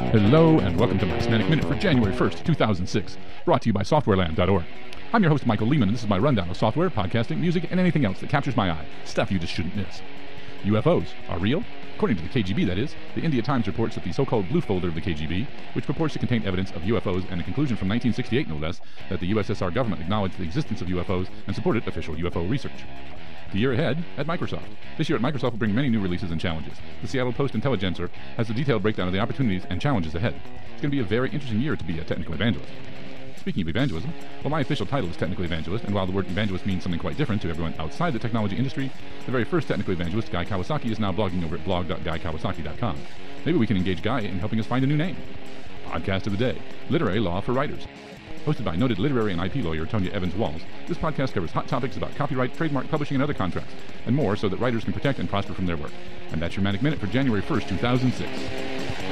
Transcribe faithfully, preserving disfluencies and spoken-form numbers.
Hello, and welcome to my Semantic Minute for January first, two thousand six, brought to you by softwareland dot org. I'm your host, Michael Lehman, and this is my rundown of software, podcasting, music, and anything else that captures my eye. Stuff you just shouldn't miss. U F Os are real? According to the K G B, that is. The India Times reports that the so-called blue folder of the K G B, which purports to contain evidence of U F Os and a conclusion from nineteen sixty-eight, no less, that the U S S R government acknowledged the existence of U F Os and supported official U F O research. The year ahead at Microsoft. This year at Microsoft will bring many new releases and challenges. The Seattle Post-Intelligencer has a detailed breakdown of the opportunities and challenges ahead. It's going to be a very interesting year to be a technical evangelist. Speaking of evangelism, well, my official title is Technical Evangelist, and while the word evangelist means something quite different to everyone outside the technology industry, the very first technical evangelist, Guy Kawasaki, is now blogging over at blog dot guy kawasaki dot com. Maybe we can engage Guy in helping us find a new name. Podcast of the Day, Literary Law for Writers. Hosted by noted literary and I P lawyer Tonya Evans-Walls, this podcast covers hot topics about copyright, trademark, publishing, and other contracts, and more so that writers can protect and prosper from their work. And that's your Manic Minute for January first, two thousand six.